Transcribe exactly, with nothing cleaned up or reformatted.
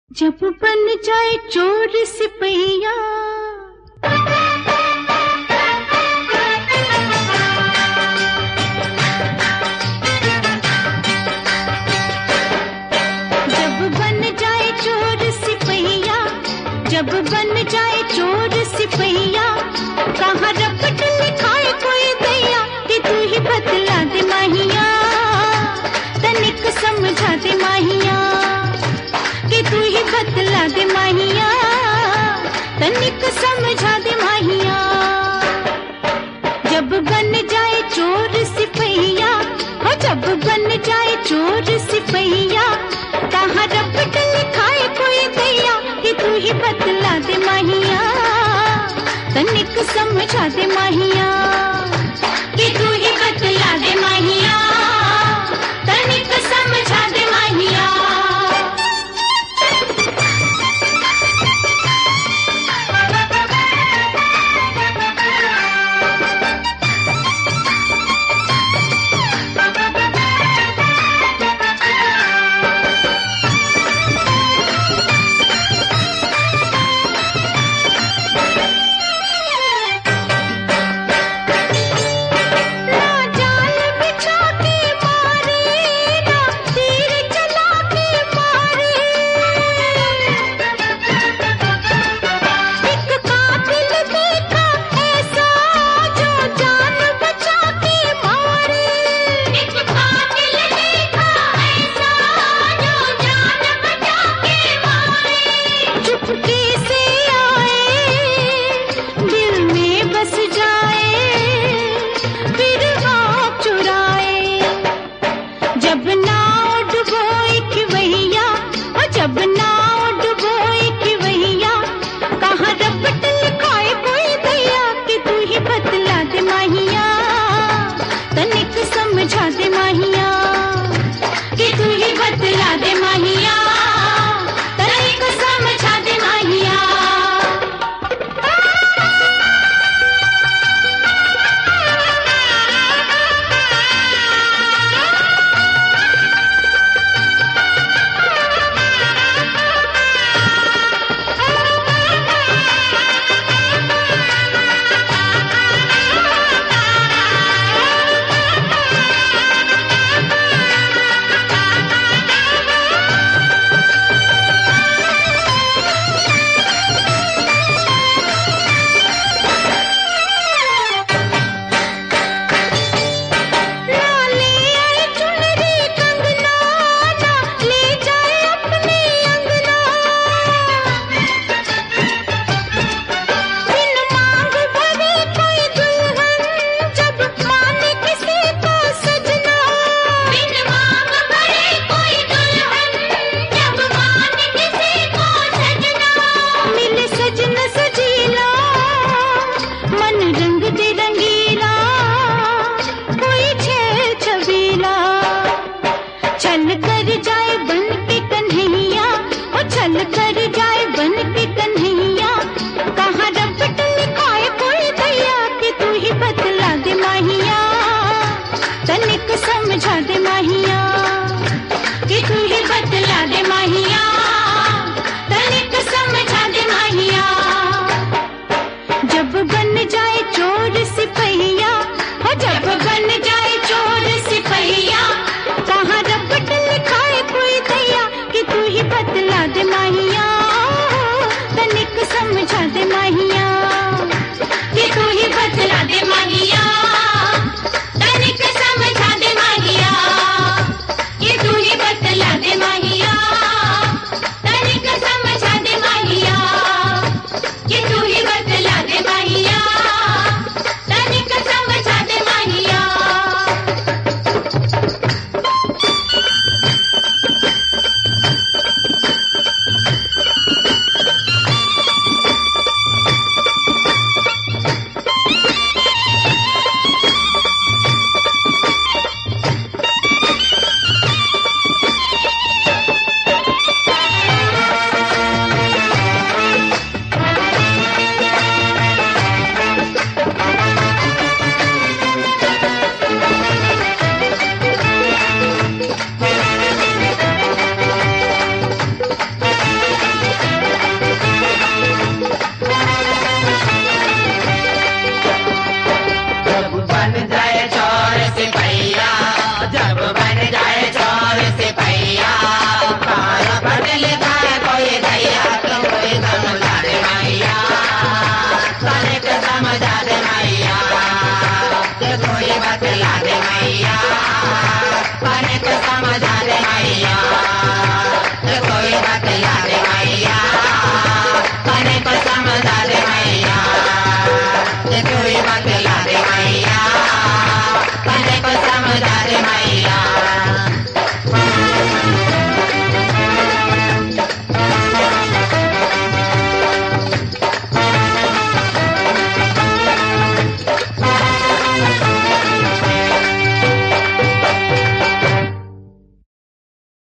जब बन जाए चोर सिपहिया, जब बन जाए चोर सिपहिया, जब बन जाए चोर सिपहिया, कहाँ रपट लिखाए कोई दैया कि तू ही बतला दे माहिया, तनिक समझा दे माहिया, कि तू ही बतला दे माहिया, तनिक समझा दे माहिया। जब बन जाए चोर सिपहिया, हो जब बन जाए चोर सिपहिया, कहाँ रपट लिखाए कोई दैया कि तू ही बतला दे माहिया, तनिक समझा दे माहिया, कि तू ही बतला दे माहिया, तनिक समझा दे माहिया। जब नाव डुबोए कि वैया, कहाँ रपट लिखाए कोई दैया कि तू ही बतला दे माहिया, तनिक समझा दे माहिया, कि तू ही बतला दे माहिया, तनिक समझा दे माहिया। चल कर जाए बन के कन्हैया, कहाँ रपट लिखाए कोई दैया कि तू ही बतला दे माहिया, तनिक समझा दे माहिया, कि तू ही बतला दे माहिया, तनिक समझा दे माहिया। जब बन जाए चोर सिपहिया, हो जब बन जाए चोर सिपहिया, कहाँ रपट लिखाए कोई दैया कि तू ही बतला दे माहिया, तनिक समझा दे माहिया, कि तू ही बतला दे माहिया।